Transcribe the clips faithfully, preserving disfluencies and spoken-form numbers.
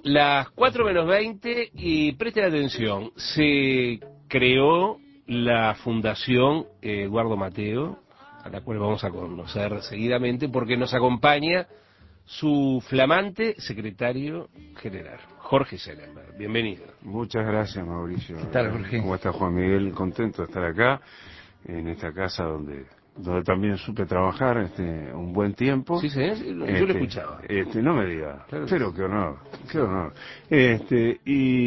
Las cuatro menos veinte y presten atención, se creó la Fundación Eduardo Mateo, a la cual vamos a conocer seguidamente, porque nos acompaña su flamante secretario general, Jorge Selenberg. Bienvenido. Muchas gracias, Mauricio. ¿Qué tal, Jorge? ¿Cómo está Juan Miguel? Contento de estar acá, en esta casa donde donde también supe trabajar este un buen tiempo. Sí, sí, yo este, lo escuchaba. Este, no me diga, Claro, pero sí. qué honor, qué honor. Este,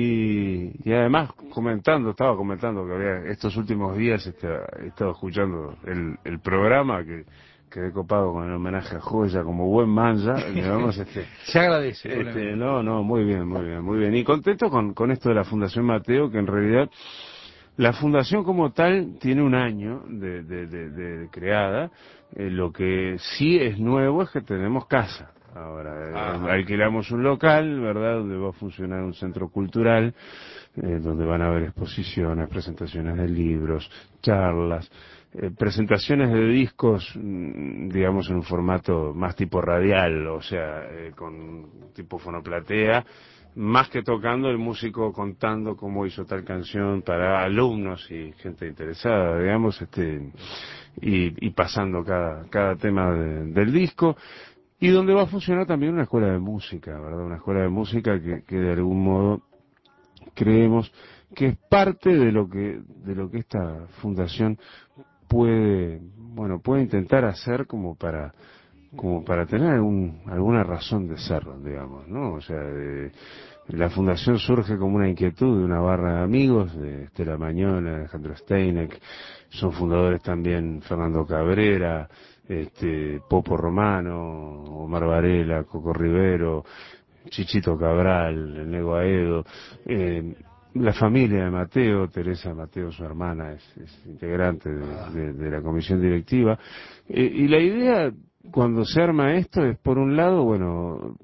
y, y además comentando, estaba comentando que había estos últimos días este, he estado escuchando el, el programa que quedé copado con el homenaje a Joya como buen manja, digamos, este, se agradece. este, no, no, muy bien, muy bien, muy bien. Y contento con, con esto de la Fundación Mateo, que en realidad la fundación como tal tiene un año de, de, de, de creada. Eh, lo que sí es nuevo es que tenemos casa. Ahora, eh, alquilamos un local, ¿verdad?, donde va a funcionar un centro cultural, eh, donde van a haber exposiciones, presentaciones de libros, charlas, eh, presentaciones de discos, mm, digamos, en un formato más tipo radial, o sea, eh, con tipo fonoplatea, más que tocando, el músico contando cómo hizo tal canción para alumnos y gente interesada, digamos, este, y, y pasando cada, cada tema de- del disco, y donde va a funcionar también una escuela de música, ¿verdad? Una escuela de música que, que de algún modo creemos que es parte de lo que, de lo que esta fundación puede, bueno, puede intentar hacer como para, como para tener algún, alguna razón de ser, digamos, ¿no? O sea, de, la fundación surge como una inquietud de una barra de amigos, de Estela Mañón, Alejandro Steinek, son fundadores también Fernando Cabrera, este, Popo Romano, Omar Varela, Coco Rivero, Chichito Cabral, el Nego Aedo, eh, la familia de Mateo, Teresa Mateo, su hermana, es, es integrante de, de- de la comisión directiva. Eh, y la idea, cuando se arma esto, es por un lado, bueno,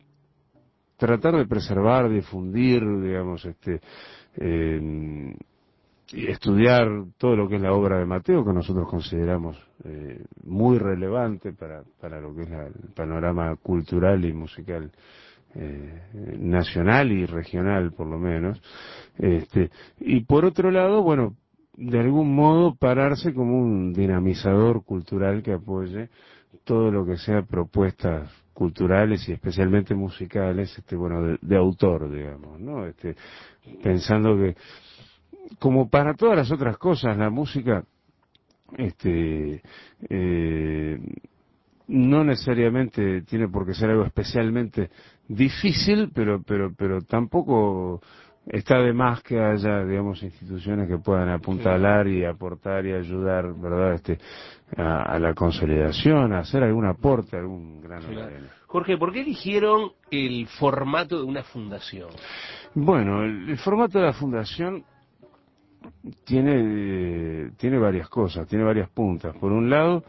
tratar de preservar, difundir, digamos, este, eh, y estudiar todo lo que es la obra de Mateo, que nosotros consideramos eh, muy relevante para, para lo que es la- el panorama cultural y musical eh, nacional y regional, por lo menos. Este, y por otro lado, bueno, de algún modo pararse como un dinamizador cultural que apoye todo lo que sea propuestas culturales y especialmente musicales, este, bueno, de, de autor, digamos, ¿no? Este, pensando que, como para todas las otras cosas, la música, este, eh, no necesariamente tiene por qué ser algo especialmente difícil, pero, pero, pero tampoco está de más que haya, digamos, instituciones que puedan apuntalar y aportar y ayudar, ¿verdad?, este, a, a la consolidación, a hacer algún aporte, algún grano de arena. Jorge, ¿por qué eligieron el formato de una fundación? Bueno, el, el formato de la fundación tiene, eh, tiene varias cosas, tiene varias puntas. Por un lado,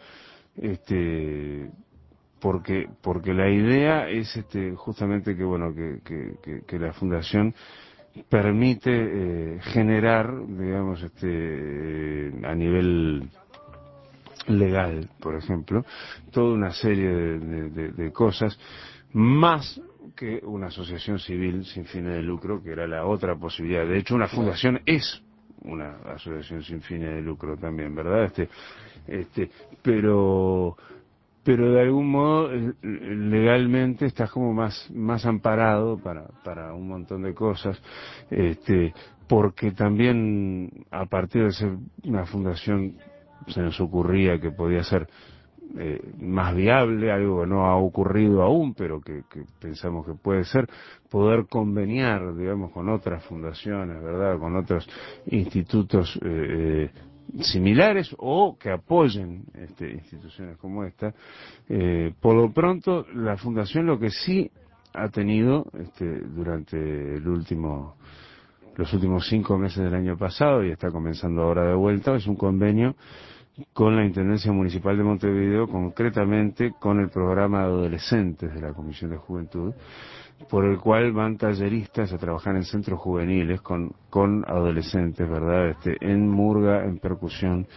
este, porque porque la idea es este justamente que bueno que, que, que, que la fundación permite eh, generar, digamos, este eh, a nivel legal, por ejemplo, toda una serie de, de, de, de cosas, más que una asociación civil sin fines de lucro, que era la otra posibilidad. De hecho, una fundación es una asociación sin fines de lucro también, ¿verdad? Este, este, pero pero de algún modo eh, legalmente estás como más más amparado para para un montón de cosas, este, porque también a partir de ser una fundación se nos ocurría que podía ser eh, más viable, algo que no ha ocurrido aún, pero que, que pensamos que puede ser, poder conveniar, digamos, con otras fundaciones, ¿verdad?, con otros institutos eh, eh, similares o que apoyen este, instituciones como esta. Eh, por lo pronto, la fundación lo que sí ha tenido este, durante el último los últimos cinco meses del año pasado, y está comenzando ahora de vuelta, es un convenio con la Intendencia Municipal de Montevideo, concretamente con el programa de adolescentes de la Comisión de Juventud, por el cual van talleristas a trabajar en centros juveniles con, con adolescentes, ¿verdad?, este, en murga, en percusión,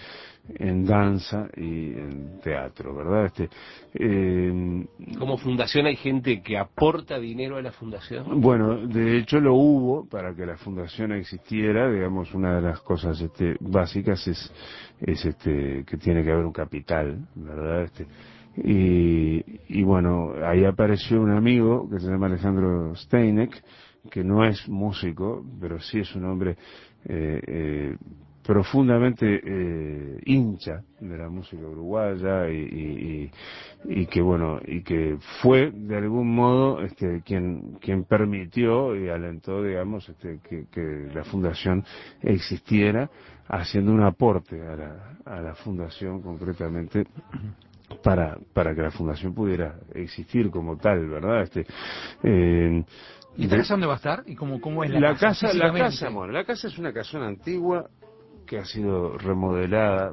en danza y en teatro, ¿verdad? Este, eh, ¿Como fundación hay gente que aporta dinero a la fundación? Bueno, de hecho lo hubo para que la fundación existiera. Digamos, una de las cosas este, básicas es, es este, que tiene que haber un capital, ¿verdad? Este, y, y bueno, ahí apareció un amigo que se llama Alejandro Steinek, que no es músico, pero sí es un hombre eh, eh, profundamente eh, hincha de la música uruguaya y, y, y, y que bueno y que fue de algún modo este quien quien permitió y alentó, digamos, este que, que la fundación existiera, haciendo un aporte a la, a la fundación concretamente para para que la fundación pudiera existir como tal, ¿verdad? Este eh, ¿Y esta de, casa dónde va a estar? ¿Y cómo, cómo es la, la casa, casa la físicamente? casa bueno la casa es una casona antigua que ha sido remodelada,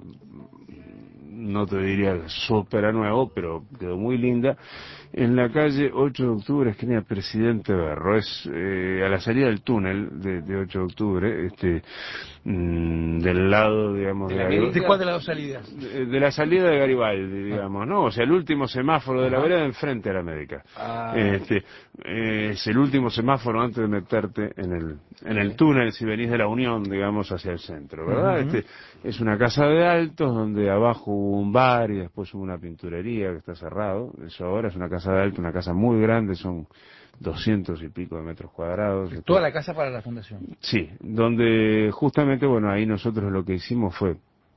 no te diría súper a nuevo, pero quedó muy linda, en la calle ocho de octubre, esquina Presidente Berro. Es eh, a la salida del túnel de, de ocho de octubre, este, mmm, del lado, digamos, ¿De de la Garibaldi. ¿De cuál de las dos salidas? De, de la salida de Garibaldi, digamos, ¿no? O sea, el último semáforo de la Ajá. vereda enfrente a la América. Ah. Este, eh, es el último semáforo antes de meterte en el, en el túnel si venís de la Unión, digamos, hacia el centro, ¿verdad? Ujú. Este, es una casa de altos donde abajo hubo un bar y después hubo una pinturería que está cerrado. Eso ahora es una casa de altos, una casa muy grande, son doscientos y pico de metros cuadrados. Toda la casa para la fundación. Sí, donde justamente, bueno, ahí nosotros lo que hicimos fue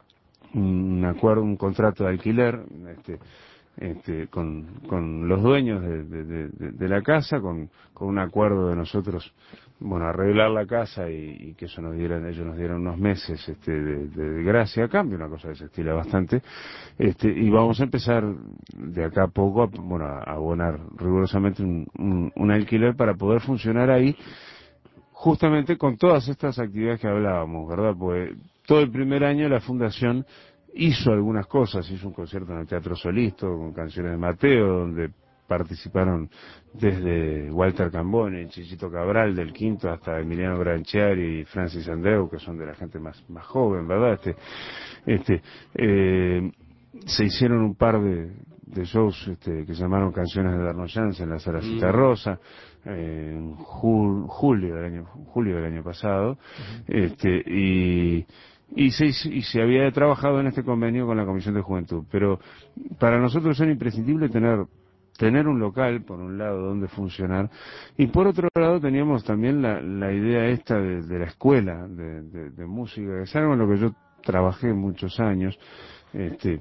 un acuerdo, un contrato de alquiler, este, este, con, con los dueños de, de, de, de la casa, con, con un acuerdo de nosotros, bueno, arreglar la casa y, y que eso nos dieran, ellos nos dieran unos meses este, de, de gracia a cambio, una cosa que se estila bastante, este, y vamos a empezar de acá a poco a, bueno, a abonar rigurosamente un, un, un alquiler para poder funcionar ahí, justamente con todas estas actividades que hablábamos, ¿verdad? Pues todo el primer año la fundación hizo algunas cosas, hizo un concierto en el Teatro Solisto con canciones de Mateo, donde participaron desde Walter Cambone, Chichito Cabral del Quinto hasta Emiliano Granchiari y Francis Andreu, que son de la gente más, más joven, ¿verdad? Este, este, eh, se hicieron un par de, de shows este, que se llamaron Canciones de Darnoyans en la Sala Cita Rosa, eh, en jul, julio del año julio del año pasado, uh-huh. este, y y se, y se había trabajado en este convenio con la Comisión de Juventud, pero para nosotros era imprescindible tener tener un local, por un lado, donde funcionar, y por otro lado teníamos también la, la idea esta de, de la escuela de, de, de música, que es algo en lo que yo trabajé muchos años. este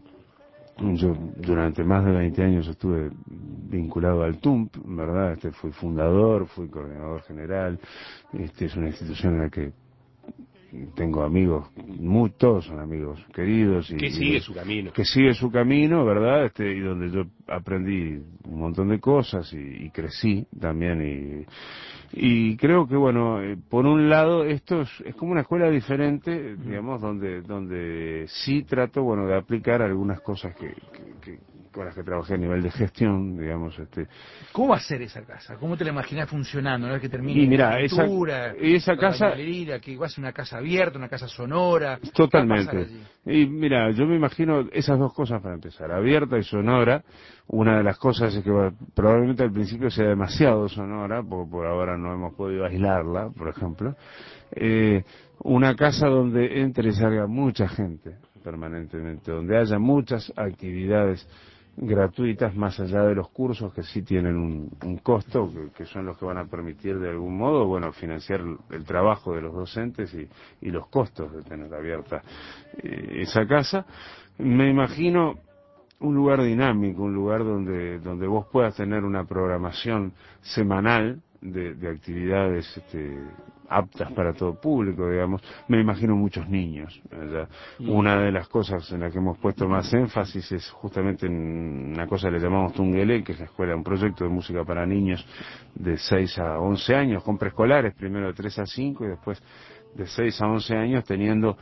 Yo durante más de veinte años estuve vinculado al T U M P, ¿verdad? Este, fui fundador, fui coordinador general. Este, es una institución en la que tengo amigos, muy, todos son amigos queridos. Y, que sigue y, su camino. Que sigue su camino, ¿verdad? Este, y donde yo aprendí un montón de cosas y, y crecí también. Y, y creo que, bueno, eh, por un lado, esto es, es como una escuela diferente, digamos, donde donde sí trato, bueno, de aplicar algunas cosas que, que, que con las que trabajé a nivel de gestión, digamos. este ¿Cómo va a ser esa casa? ¿Cómo te la imaginas funcionando una vez que termine y mira, la pintura, esa, esa la casa, bañadería, que va a ser una casa abierta, una casa sonora? totalmente. ¿Qué va a pasar allí? Y mira, yo me imagino esas dos cosas para empezar, abierta y sonora. Una de las cosas es que va, probablemente al principio sea demasiado sonora, porque por ahora no hemos podido aislarla, por ejemplo. Eh, una casa donde entre y salga mucha gente permanentemente, donde haya muchas actividades gratuitas más allá de los cursos que sí tienen un, un costo, que, que son los que van a permitir de algún modo, bueno, financiar el trabajo de los docentes y, y los costos de tener abierta eh, esa casa. Me imagino un lugar dinámico, un lugar donde donde vos puedas tener una programación semanal de, de actividades este, aptas para todo público, digamos. Me imagino muchos niños. ¿verdad? Mm. Una de las cosas en las que hemos puesto más énfasis es justamente en una cosa que le llamamos Tungelé, que es la escuela, un proyecto de música para niños de seis a once años, con preescolares, primero de tres a cinco y después de seis a once años, teniendo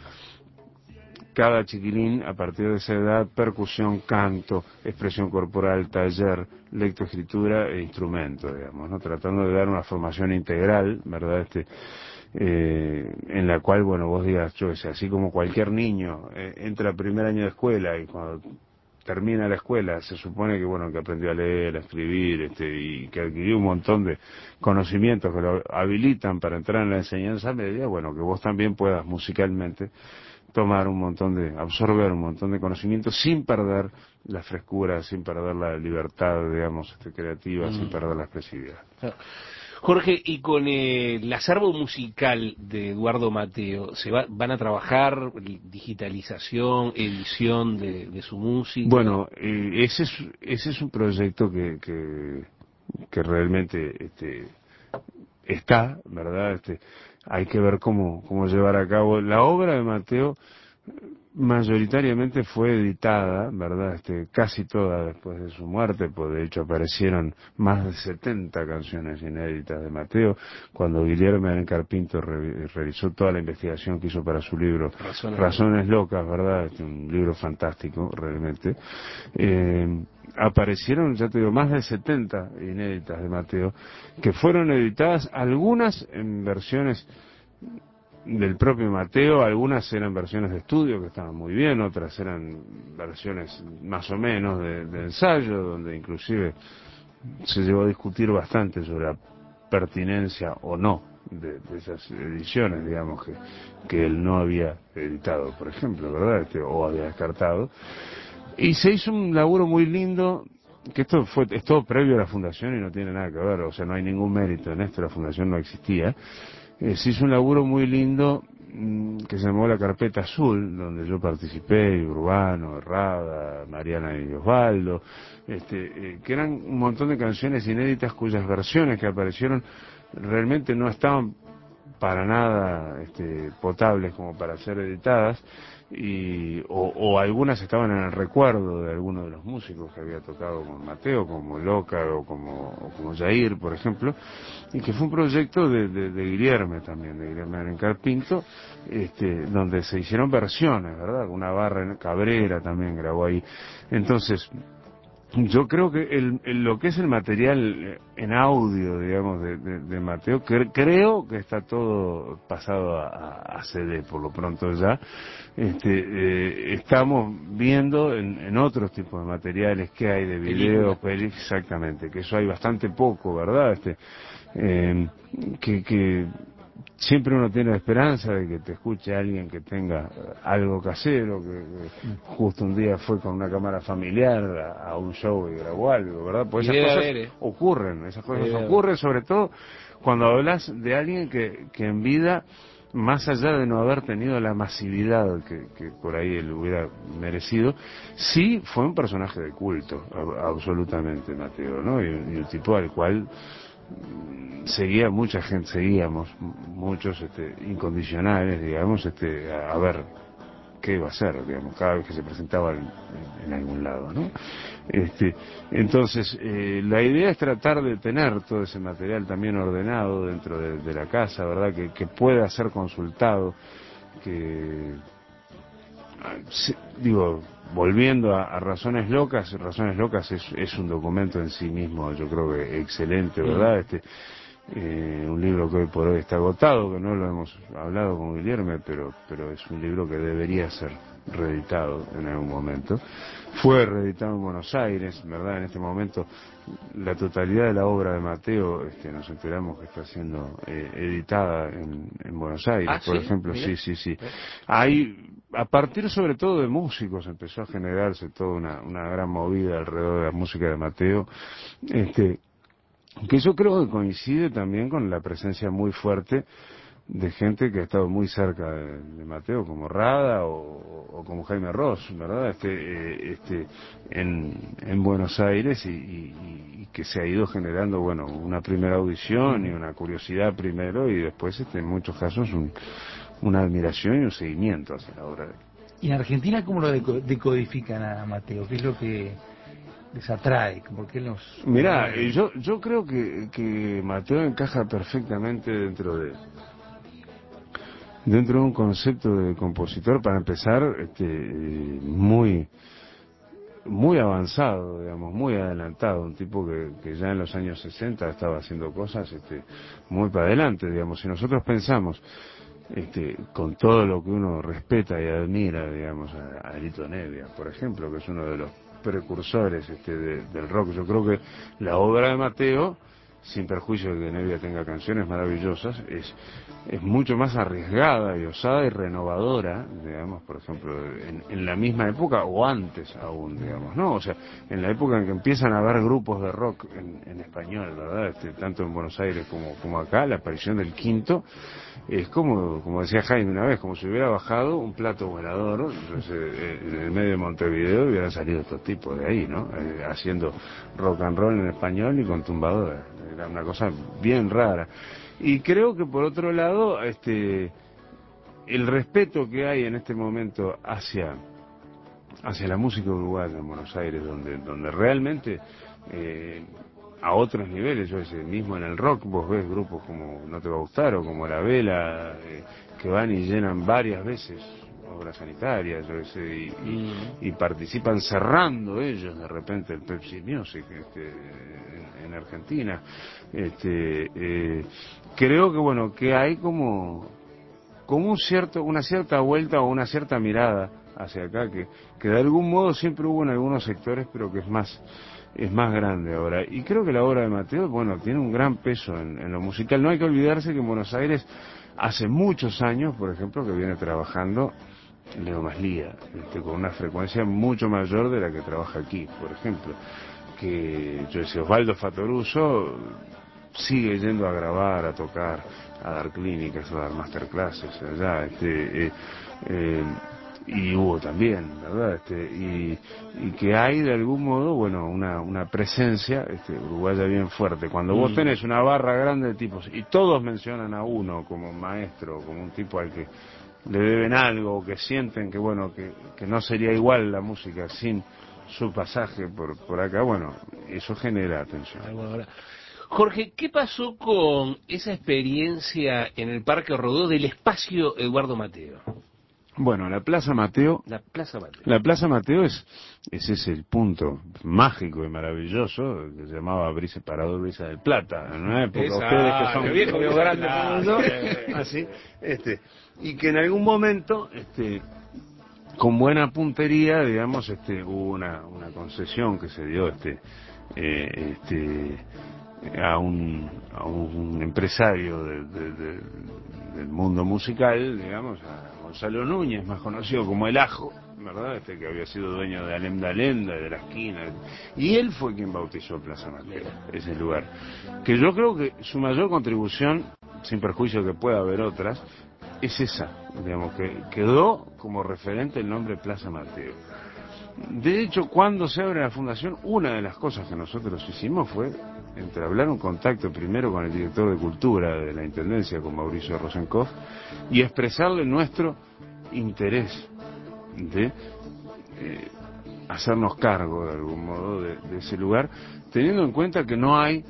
cada chiquilín a partir de esa edad percusión, canto, expresión corporal, taller, lectoescritura e instrumento, digamos, ¿no? Tratando de dar una formación integral, ¿verdad? Este, eh, en la cual, bueno, vos digas, yo sé, así como cualquier niño eh, entra a primer año de escuela y cuando termina la escuela se supone que, bueno, que aprendió a leer, a escribir, este, y que adquirió un montón de conocimientos que lo habilitan para entrar en la enseñanza media, bueno, que vos también puedas musicalmente tomar un montón de, absorber un montón de conocimientos sin perder la frescura, sin perder la libertad, digamos, este, creativa, sin Mm. perder la expresividad. Ah. Jorge, y con eh, el acervo musical de Eduardo Mateo, ¿se va, van a trabajar digitalización, edición de, de su música? Bueno, eh, ese es ese es un proyecto que que, que realmente este, está, ¿verdad? Este, hay que ver cómo cómo llevar a cabo la obra de Mateo. Mayoritariamente fue editada, ¿verdad? Este, casi toda después de su muerte, pues de hecho aparecieron más de setenta canciones inéditas de Mateo, cuando Guillermo Alencar Pinto re realizó toda la investigación que hizo para su libro Razones, Razones Locas, ¿verdad? Este, un libro fantástico, realmente. Eh, aparecieron, ya te digo, más de setenta inéditas de Mateo, que fueron editadas, algunas en versiones del propio Mateo, algunas eran versiones de estudio que estaban muy bien, otras eran versiones más o menos de, de ensayo, donde inclusive se llegó a discutir bastante sobre la pertinencia o no de, de esas ediciones, digamos, que, que él no había editado, por ejemplo, ¿verdad? Este, o había descartado. Y se hizo un laburo muy lindo, que esto fue es todo previo a la fundación y no tiene nada que ver, o sea, no hay ningún mérito en esto, la fundación no existía. Eh, se hizo un laburo muy lindo mmm, que se llamó La Carpeta Azul, donde yo participé, Urbano, Herrada, Mariana y Osvaldo, este, eh, que eran un montón de canciones inéditas cuyas versiones que aparecieron realmente no estaban para nada este, potables como para ser editadas, y o, o algunas estaban en el recuerdo de algunos de los músicos que había tocado con Mateo, como Loca o como, o como Jair, por ejemplo, y que fue un proyecto de, de, de Guillermo también, de Guillermo Alencar Pinto, este, donde se hicieron versiones, ¿verdad? Una barra en Cabrera también grabó ahí. Entonces, yo creo que el, el- lo que es el material en audio, digamos, de, de- de Mateo, cre- creo que está todo pasado a, a- a C D por lo pronto ya. Este, eh, estamos viendo en, en otros tipos de materiales que hay de video, Película. peli, exactamente, que eso hay bastante poco, ¿verdad? Este, eh, que, que siempre uno tiene la esperanza de que te escuche alguien que tenga algo casero, que, que justo un día fue con una cámara familiar a, a un show y grabó algo, ¿verdad? Pues Y esas debe cosas haber, ¿eh? ocurren, esas cosas Debe haber. ocurren, sobre todo cuando hablas de alguien que, que en vida, más allá de no haber tenido la masividad que, que por ahí él hubiera merecido, sí fue un personaje de culto, a- absolutamente, Mateo, ¿no? Y, y un tipo al cual seguía mucha gente, seguíamos muchos este, incondicionales, digamos, este, a, a ver qué iba a hacer, digamos, cada vez que se presentaba en, en- en algún lado, ¿no? Este, entonces, eh, la idea es tratar de tener todo ese material también ordenado dentro de, de la casa, ¿verdad? Que, que pueda ser consultado, que ah, sí, digo, volviendo a, a Razones Locas, Razones Locas es, es un documento en sí mismo, yo creo que excelente, Mm. ¿verdad? Este, eh, un libro que hoy por hoy está agotado, que no lo hemos hablado con Guillermo, pero, pero es un libro que debería ser reeditado en algún momento. Fue reeditado en Buenos Aires, ¿verdad? En este momento la totalidad de la obra de Mateo, este, nos enteramos que está siendo eh, editada en, en Buenos Ah, Aires, por sí, ejemplo, mira. sí, sí, sí. Hay, a partir sobre todo de músicos, empezó a generarse toda una, una gran movida alrededor de la música de Mateo, este, que yo creo que coincide también con la presencia muy fuerte de gente que ha estado muy cerca de, de Mateo, como Rada o, o como Jaime Ross, ¿verdad? Este, eh, este, en, en Buenos Aires y, y- y que se ha ido generando, bueno, una primera audición y una curiosidad primero y después, este, en muchos casos, un- una admiración y un seguimiento hacia la obra de él. ¿Y en Argentina cómo lo deco- decodifican a Mateo? ¿Qué es lo que les atrae? ¿Por qué los Mirá, eh, conmueve? yo, yo creo que, que Mateo encaja perfectamente dentro de dentro de un concepto de compositor, para empezar, este, eh, muy muy avanzado, digamos, muy adelantado, un tipo que, que ya en los años sesenta estaba haciendo cosas este, muy para adelante, digamos. Si nosotros pensamos, este, con todo lo que uno respeta y admira, digamos, a, a Lito Nevia, por ejemplo, que es uno de los precursores este, de, del rock, yo creo que la obra de Mateo, sin perjuicio de que Nevia tenga canciones maravillosas, es, es mucho más arriesgada y osada y renovadora, digamos, por ejemplo, en, en la misma época o antes aún, digamos, ¿no? O sea, en la época en que empiezan a haber grupos de rock en, en español, ¿verdad? Este, tanto en Buenos Aires como, como acá, la aparición del Quinto es como, como decía Jaime una vez, como si hubiera bajado un plato volador, entonces, eh, en el medio de Montevideo hubieran salido estos tipos de ahí, ¿no? Eh, haciendo rock and roll en español y con tumbadora. Era una cosa bien rara. Y creo que por otro lado, este, el respeto que hay en este momento hacia, hacia la música uruguaya en Buenos Aires, donde, donde realmente eh, a otros niveles, yo sé, mismo en el rock vos ves grupos como No Te Va a Gustar o como La Vela, eh, que van y llenan varias veces obras sanitarias, yo sé, y, y, y participan cerrando ellos de repente el Pepsi Music este, en, en Argentina. Este, eh, creo que bueno, que hay como, como un cierto, una cierta vuelta o una cierta mirada hacia acá, que, que de algún modo siempre hubo en algunos sectores, pero que es más es más grande ahora. Y creo que la obra de Mateo, bueno, tiene un gran peso en, en lo musical. No hay que olvidarse que en Buenos Aires hace muchos años, por ejemplo, que viene trabajando Leo Maslía, este, con una frecuencia mucho mayor de la que trabaja aquí, por ejemplo. Que yo decía, Osvaldo Fatoruso sigue yendo a grabar, a tocar, a dar clínicas, a dar masterclasses allá, este, eh, eh, y Hugo también, ¿verdad? Este, y, y que hay de algún modo, bueno, una, una presencia este, uruguaya bien fuerte. Cuando vos tenés una barra grande de tipos y todos mencionan a uno como maestro, como un tipo al que le deben algo, o que sienten que, bueno, que, que no sería igual la música sin su pasaje por, por acá, bueno, eso genera atención. Jorge, ¿qué pasó con esa experiencia en el Parque Rodó del espacio Eduardo Mateo? Bueno, la Plaza Mateo, La Plaza Mateo. la Plaza Mateo es, ese es el punto mágico y maravilloso que se llamaba Brisa Parador Brisa del Plata, en una época, Esa, ustedes que son viejo, medio grandes como yo, así, este, y que en algún momento, este, con buena puntería, digamos, este, hubo una, una concesión que se dio, este, eh, este, a un, a un empresario de, de, de, del mundo musical, digamos, a Gonzalo Núñez, más conocido como El Ajo, ¿verdad? Este que había sido dueño de Alem Dalenda, de la esquina, y él fue quien bautizó Plaza Mateo, ese lugar. Que yo creo que su mayor contribución, sin perjuicio que pueda haber otras, es esa, digamos, que quedó como referente el nombre Plaza Mateo. De hecho, cuando se abre la fundación, una de las cosas que nosotros hicimos fue entablar un contacto primero con el director de Cultura de la Intendencia, con Mauricio Rosenkopf, y expresarle nuestro interés de eh, hacernos cargo, de algún modo, de, de ese lugar, teniendo en cuenta que no hay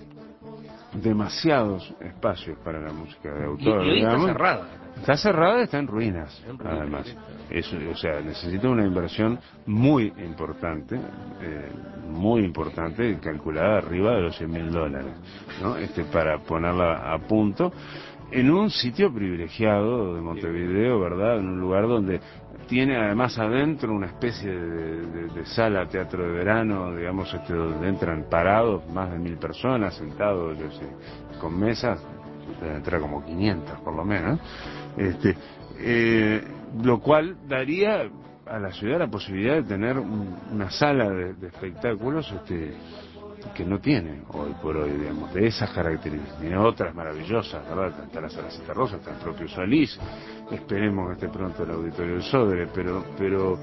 demasiados espacios para la música de autor. Y, y hoy digamos. está cerrada. Está cerrada, está en ruinas, en ruinas además. Es, o sea, necesita una inversión muy importante, eh, muy importante, calculada arriba de los cien mil dólares, ¿no? Este, para ponerla a punto en un sitio privilegiado de Montevideo, ¿verdad? En un lugar donde tiene además adentro una especie de, de, de sala, teatro de verano, digamos, este, donde entran parados más de mil personas, sentados, yo sé, con mesas, deben entrar como quinientas por lo menos, este, eh, lo cual daría a la ciudad la posibilidad de tener un, una sala de, de espectáculos este, que no tiene hoy por hoy, digamos, de esas características. Tiene otras maravillosas, ¿verdad? Está la Sala Citarrosa, está el propio Solís, esperemos que esté pronto el Auditorio del Sodre, pero, pero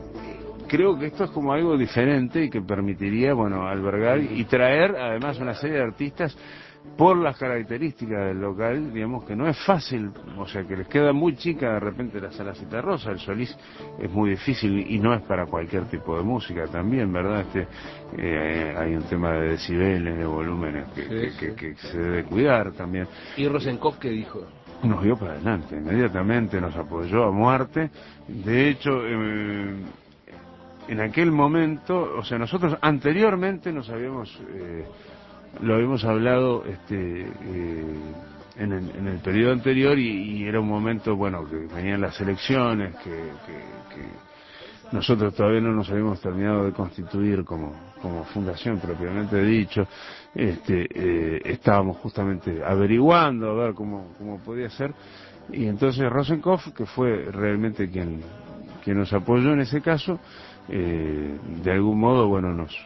creo que esto es como algo diferente y que permitiría, bueno, albergar y traer además una serie de artistas por las características del local, digamos que no es fácil, o sea que les queda muy chica de repente la Sala Citarrosa, el Solís es muy difícil y no es para cualquier tipo de música también, ¿verdad? Este, eh, hay un tema de decibeles, de volúmenes que, sí, que, sí. que, que se debe cuidar también. ¿Y Rosenkopf qué dijo? Nos dio para adelante, inmediatamente nos apoyó a muerte, de hecho... Eh, en aquel momento, o sea, nosotros anteriormente nos habíamos, eh, lo habíamos hablado este, eh, en, el, en el periodo anterior y, y era un momento, bueno, que venían las elecciones, que, que, que nosotros todavía no nos habíamos terminado de constituir como, como fundación propiamente dicho, este, eh, estábamos justamente averiguando a ver cómo, cómo podía ser, y entonces Rosenkopf, que fue realmente quien, quien nos apoyó en ese caso, eh, de algún modo, bueno, nos,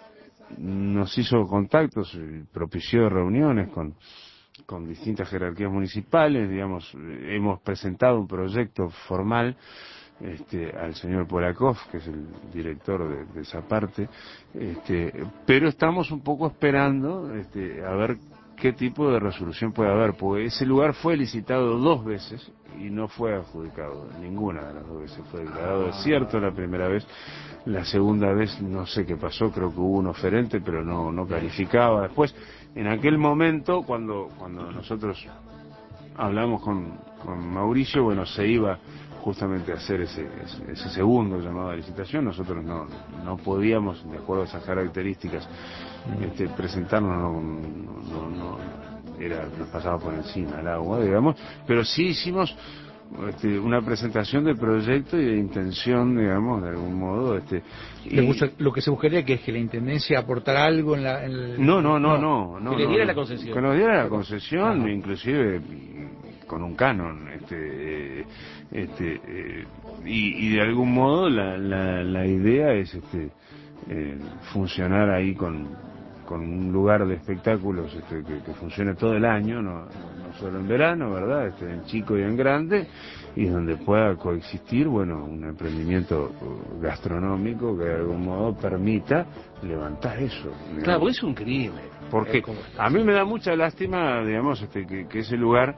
nos hizo contactos, propició reuniones con, con distintas jerarquías municipales, digamos, hemos presentado un proyecto formal este, al señor Polakov, que es el director de, de esa parte, este, pero estamos un poco esperando este, a ver qué tipo de resolución puede haber, porque ese lugar fue licitado dos veces y no fue adjudicado, ninguna de las dos veces fue declarado desierto la primera vez, la segunda vez no sé qué pasó, creo que hubo un oferente, pero no, no calificaba. Después, en aquel momento, cuando, cuando nosotros hablamos con, con Mauricio, bueno, se iba justamente a hacer ese, ese, ese segundo llamado a licitación, nosotros no, no podíamos, de acuerdo a esas características, este, presentarnos, no, no, no, era, nos pasaba por encima el agua, digamos, pero sí hicimos este, una presentación de proyecto y de intención, digamos, de algún modo. Este, y... gusta, lo que se buscaría que es que la Intendencia aportara algo en la... En el... No, no, no, no, no. Que no, le diera no, la concesión. Que nos diera la concesión, Ajá. inclusive con un canon, este, este, eh, y, y de algún modo la, la, la idea es este, eh, funcionar ahí con, con un lugar de espectáculos este, que, que funcione todo el año, no, no solo en verano, ¿verdad? Este, en chico y en grande, y donde pueda coexistir, bueno, un emprendimiento gastronómico que de algún modo permita levantar eso. Digamos. Claro, porque es un crimen. Porque a mí me da mucha lástima, digamos, este, que, que ese lugar,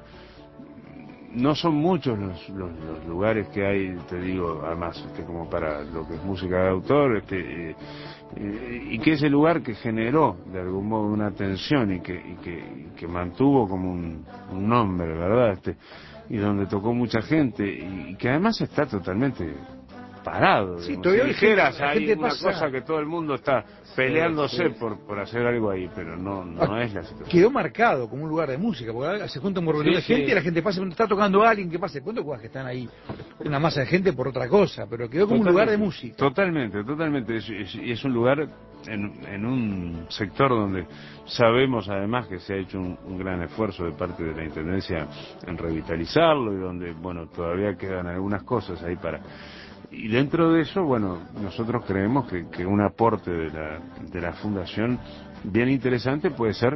no son muchos los, los, los lugares que hay, te digo, además, este, como para lo que es música de autor, este, eh, eh, y que ese lugar que generó de algún modo una atención y que, y que, y que mantuvo como un, un nombre, ¿verdad? Este, y donde tocó mucha gente y, y que además está totalmente parado. Sí, Digamos. todavía Si dijeras, gente, hay gente una pasa... cosa que todo el mundo está peleándose sí, sí. Por, por hacer algo ahí, pero no, no es la situación. Quedó marcado como un lugar de música, porque ahora se junta un montón de Sí, gente sí. y la gente pasa, está tocando a alguien, ¿qué pasa? ¿Cuántos cosas que están ahí? Una masa de gente por otra cosa, pero quedó como Totalmente, un lugar de música. Totalmente, totalmente. Es, es, es un lugar en, en un sector donde sabemos además que se ha hecho un, un gran esfuerzo de parte de la Intendencia en revitalizarlo y donde, bueno, todavía quedan algunas cosas ahí para... Y dentro de eso, bueno, nosotros creemos que, que un aporte de la, de la Fundación bien interesante puede ser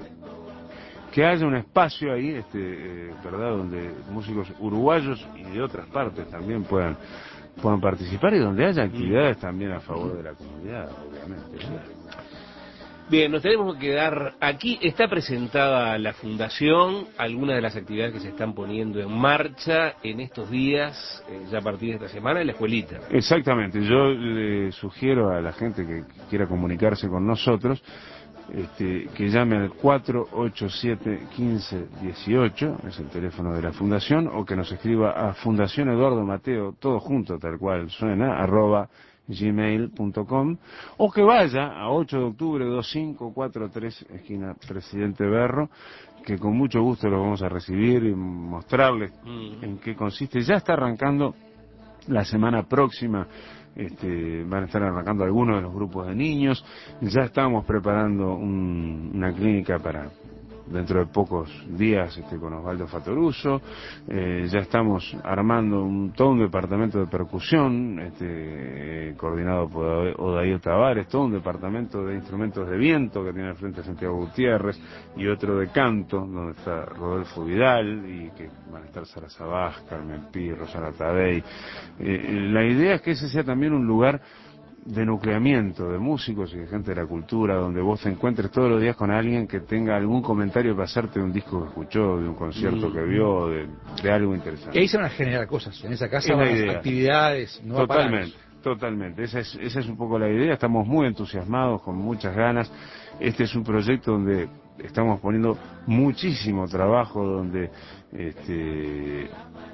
que haya un espacio ahí, este, eh, ¿verdad?, donde músicos uruguayos y de otras partes también puedan puedan participar y donde haya actividades también a favor de la comunidad, obviamente, ¿no? Bien, nos tenemos que quedar aquí. Está presentada la Fundación, algunas de las actividades que se están poniendo en marcha en estos días, eh, ya a partir de esta semana, en la escuelita. Exactamente, yo le sugiero a la gente que quiera comunicarse con nosotros, este, que llame al cuatro ocho siete, uno cinco uno ocho, es el teléfono de la Fundación, o que nos escriba a Fundación Eduardo Mateo, todo junto, tal cual suena, arroba gmail punto com, o que vaya a ocho de octubre veinticinco cuarenta y tres, esquina Presidente Berro, que con mucho gusto lo vamos a recibir y mostrarles Mm. en qué consiste. Ya está arrancando la semana próxima, este, van a estar arrancando algunos de los grupos de niños, ya estamos preparando un, una clínica para dentro de pocos días este, con Osvaldo Fatoruso, eh, ya estamos armando un, todo un departamento de percusión, este, eh, coordinado por Odaío Tavares, todo un departamento de instrumentos de viento que tiene al frente Santiago Gutiérrez, y otro de canto, donde está Rodolfo Vidal, y que van a estar Sara Sabaj, Carmen Pi, Rosana Tadei. Eh, la idea es que ese sea también un lugar de nucleamiento de músicos y de gente de la cultura, donde vos te encuentres todos los días con alguien que tenga algún comentario para hacerte de un disco que escuchó, de un concierto Mm. que vio, de, de algo interesante. Y ahí se van a generar cosas, en esa casa Es van la a idea. actividades, no va a parar Totalmente, eso. totalmente. Esa es, esa es un poco la idea. Estamos muy entusiasmados, con muchas ganas. Este es un proyecto donde estamos poniendo muchísimo trabajo, donde este,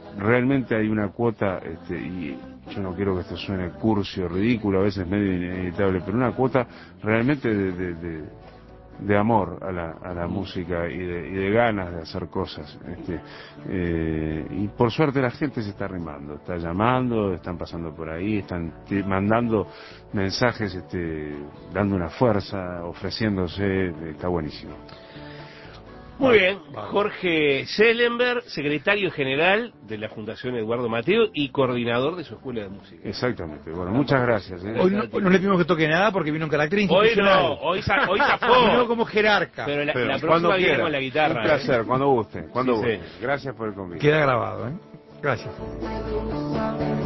realmente hay una cuota, este, y yo no quiero que esto suene cursi o ridículo, a veces medio inevitable, pero una cuota realmente de, de, de, de amor a la, a la música y de, y de ganas de hacer cosas. Este, eh, y por suerte la gente se está arrimando, está llamando, están pasando por ahí, están te, mandando mensajes, este, dando una fuerza, ofreciéndose, está buenísimo. Muy bien, Jorge Schellenberg, secretario general de la Fundación Eduardo Mateo y coordinador de su escuela de música. Exactamente, bueno, muchas gracias. ¿eh? Hoy no, hoy no le pedimos que toque nada porque vino en carácter institucional. Hoy no, hoy, hoy zafó. Vino como jerarca. Pero la, Pero la cuando próxima viene quiera, con la guitarra. un placer, ¿eh? cuando guste, cuando Sí, guste. sí. Gracias por el convite. Queda grabado, ¿eh? Gracias.